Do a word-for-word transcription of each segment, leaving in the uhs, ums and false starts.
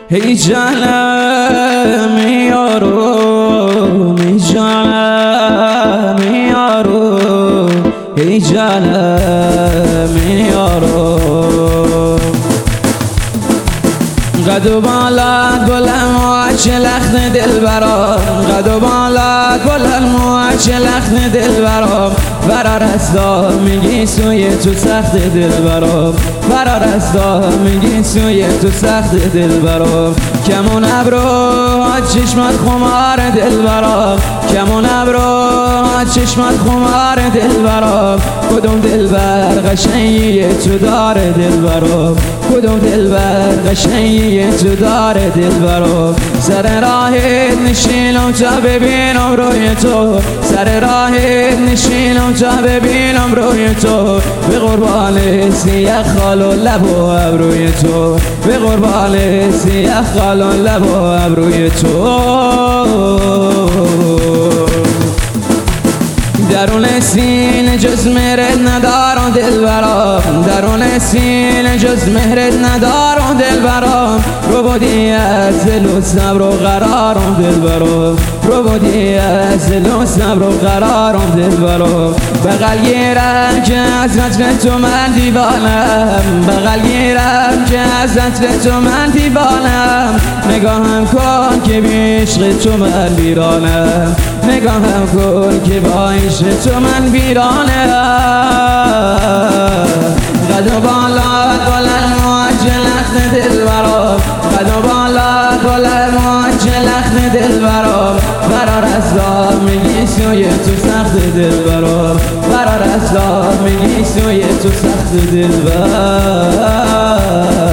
ای جانم یارو، ای جانم یارو، ای جانم یارو. قد و بالا گلم و چه لخت دل برام، قد و بالا گلم و چه لخت دل برام. برا رستا میگی سوی تو سخت دل برام، برا رستا میگی سوی تو سخت دل برام. کمون ابرو چشمت خمار دل برام، کمون ابرو چشمت خمار دل برام. کدوم دل بر قشنگی تو داره دل برام، کدوم دل بر قشنگی تو داره دل برام. سر راهت نشینم تا ببینم روی تو، سر راهت نشینم تا ببینم روی تو. به قربان سیاه خال و لب و ابروی تو، به قربان سیاه خال و لب و ابروی تو. درون سینه جز مهرت ندارم دل برام، درون سینه جز مهرت ندارم دل برام. رو بودی از دل و صبر و قرارم دل برام، رو بودی از دل و صبر و قرارم دل برام. بغل گیرم که از عطر تو من دیوانم، بغل گیرم که از عطر تو من دیوانم. نگاهم کن که بی عشق تو من ویرانم، نگاهم کن که با عشق تو من ویرانم. قد و بالا گلم و چه لخت دل برام، قد و بالا گلم و چه لخت دل برام. برا رستا میگی سوی تو سخت دل برام، برا رستا میگی سوی تو سخت دل برام.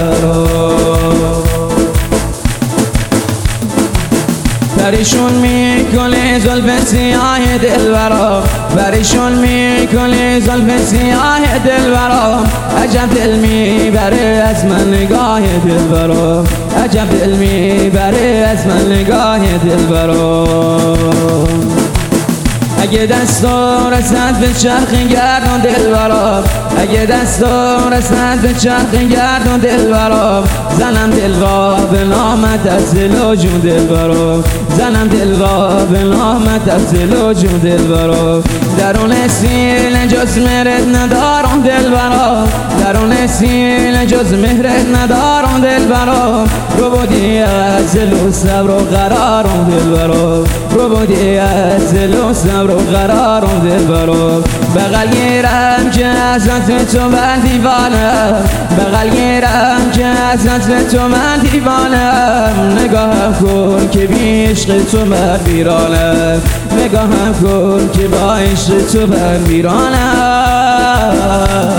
پریشون میکنه زلف سیاه دل برام، پریشون میکنه زلف سیاه دل برام. عجب دل میبره از من نگاه دل برام، عجب دل میبره از من نگاه دل برام. اگه دستم رسد به چرخ گردون دل برام، اگه دستم رسد به چرخ گردون دل برام. زنم دل را به نامت از دل و جون دل برام، زنم دل را به نامت از دل و جون دل برام. درون سینه جز مهرت ندارم دل برام، درون سینه جز مهرت ندارم دل برام. رو بودی از دل و صبر و قرارم دل برام، رو بودی از دل و صبر و قرارم دل برام. بغل گیرم که از عطر تو من دیوانم، بغل گیرم که از عطر تو من دیوانم. نگاهم کن که بی عشق تو من ویرانم، نگاهم کن که با عشق تو من ویرانم.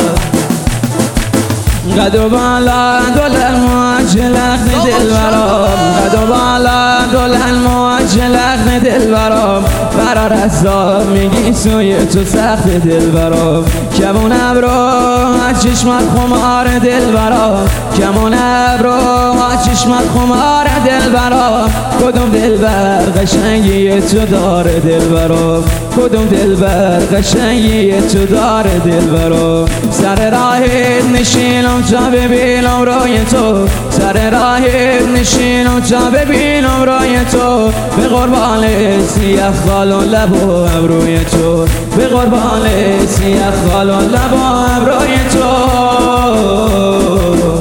قد و بالا گلم و چه لخت دل برام، قد و بالا گلم و چه لخت دل برام. برا رستا میگی سوی تو سخت دل برام. کمون ابرو چشمت خمار دل برام، کمون ابرو چشمت خمار دل برام. کدوم دل بر قشنگی تو داره دل برام، کدوم دل بر قشنگی تو داره دل برام. سر راهت نشینم تا ببینم روی تو، سر راهت نشینم تا ببینم روی تو. به قربان سیاه خال و لب و ابروی تو، به قربان سیاه خال و لب و ابروی تو.